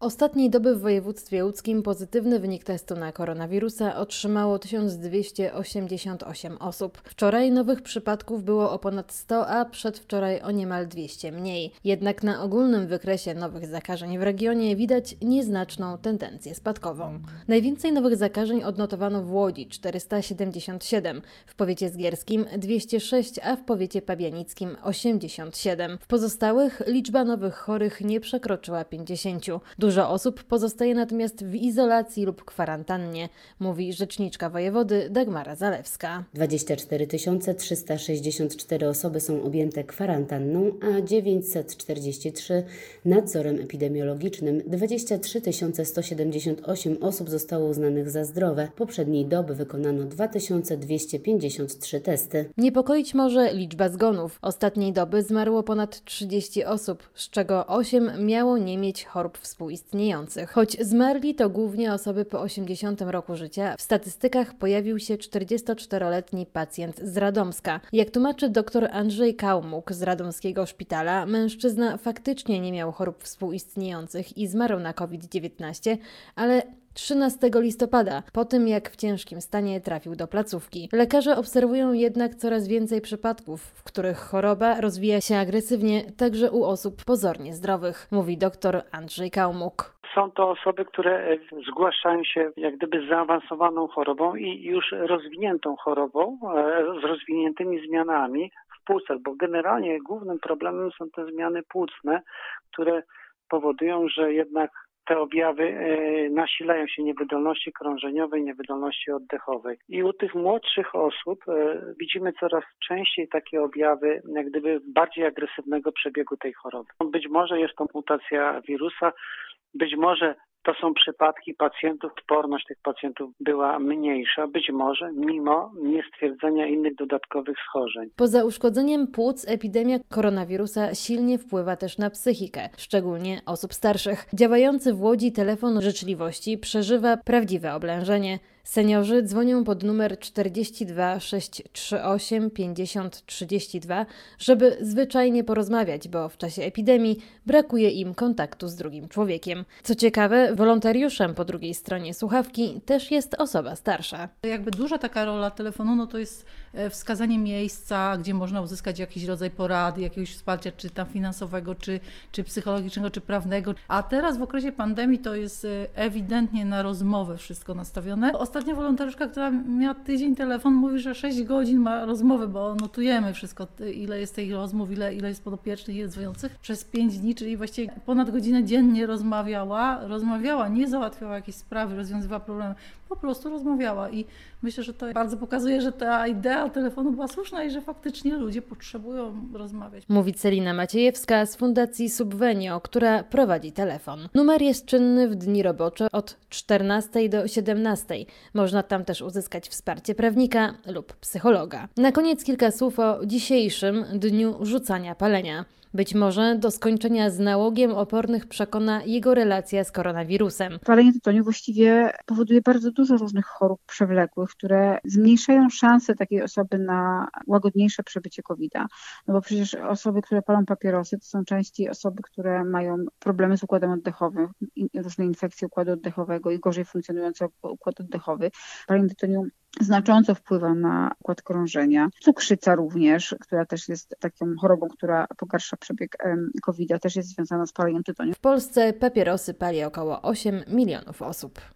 Ostatniej doby w województwie łódzkim pozytywny wynik testu na koronawirusa otrzymało 1288 osób. Wczoraj nowych przypadków było o ponad 100, a przedwczoraj o niemal 200 mniej. Jednak na ogólnym wykresie nowych zakażeń w regionie widać nieznaczną tendencję spadkową. Najwięcej nowych zakażeń odnotowano w Łodzi – 477, w powiecie zgierskim 206, a w powiecie pabianickim 87. W pozostałych liczba nowych chorych nie przekroczyła 50. Dużo osób pozostaje natomiast w izolacji lub kwarantannie, mówi rzeczniczka wojewody Dagmara Zalewska. 24 364 osoby są objęte kwarantanną, a 943 nadzorem epidemiologicznym. 23 178 osób zostało uznanych za zdrowe. Poprzedniej doby wykonano 2253 testy. Niepokoić może liczba zgonów. Ostatniej doby zmarło ponad 30 osób, z czego 8 miało nie mieć chorób współistniejących. Choć zmarli to głównie osoby po 80 roku życia, w statystykach pojawił się 44-letni pacjent z Radomska. Jak tłumaczy dr Andrzej Kałmuk z radomskiego szpitala, mężczyzna faktycznie nie miał chorób współistniejących i zmarł na COVID-19, ale 13 listopada, po tym jak w ciężkim stanie trafił do placówki. Lekarze obserwują jednak coraz więcej przypadków, w których choroba rozwija się agresywnie także u osób pozornie zdrowych, mówi dr Andrzej Kałmuk. Są to osoby, które zgłaszają się jak gdyby z zaawansowaną chorobą i już rozwiniętą chorobą, z rozwiniętymi zmianami w płucach, bo generalnie głównym problemem są te zmiany płucne, które powodują, że jednak te objawy nasilają się niewydolności krążeniowej, niewydolności oddechowej. I u tych młodszych osób widzimy coraz częściej takie objawy jak gdyby bardziej agresywnego przebiegu tej choroby. Być może jest to mutacja wirusa, być może to są przypadki pacjentów, odporność tych pacjentów była mniejsza, być może mimo niestwierdzenia innych dodatkowych schorzeń. Poza uszkodzeniem płuc epidemia koronawirusa silnie wpływa też na psychikę, szczególnie osób starszych. Działający w Łodzi telefon życzliwości przeżywa prawdziwe oblężenie. Seniorzy dzwonią pod numer 42 638 50 32, żeby zwyczajnie porozmawiać, bo w czasie epidemii brakuje im kontaktu z drugim człowiekiem. Co ciekawe, wolontariuszem po drugiej stronie słuchawki też jest osoba starsza. Jakby duża taka rola telefonu, no to jest wskazanie miejsca, gdzie można uzyskać jakiś rodzaj porady, jakiegoś wsparcia, czy tam finansowego, czy psychologicznego, czy prawnego. A teraz w okresie pandemii to jest ewidentnie na rozmowę wszystko nastawione. Ostatnia wolontariuszka, która miała tydzień telefon, mówi, że 6 godzin ma rozmowy, bo notujemy wszystko, ile jest tych rozmów, ile jest podopiecznych, ile dzwoniących. Przez 5 dni, czyli właściwie ponad godzinę dziennie rozmawiała, nie załatwiała jakieś sprawy, rozwiązywała problemy, po prostu rozmawiała i myślę, że to bardzo pokazuje, że ta idea telefonu była słuszna i że faktycznie ludzie potrzebują rozmawiać. Mówi Celina Maciejewska z Fundacji Subvenio, która prowadzi telefon. Numer jest czynny w dni robocze od 14 do 17. Można tam też uzyskać wsparcie prawnika lub psychologa. Na koniec kilka słów o dzisiejszym dniu rzucania palenia. Być może do skończenia z nałogiem opornych przekona jego relacja z koronawirusem. Palenie tytoniu właściwie powoduje bardzo dużo różnych chorób przewlekłych, które zmniejszają szanse takiej osoby na łagodniejsze przebycie COVID-a. No bo przecież osoby, które palą papierosy, to są częściej osoby, które mają problemy z układem oddechowym, różne infekcje układu oddechowego i gorzej funkcjonujący układ oddechowy. Palenie tytoniu znacząco wpływa na układ krążenia. Cukrzyca również, która też jest taką chorobą, która pogarsza przebieg COVID-a, też jest związana z paleniem tytoniu. W Polsce papierosy pali około 8 milionów osób.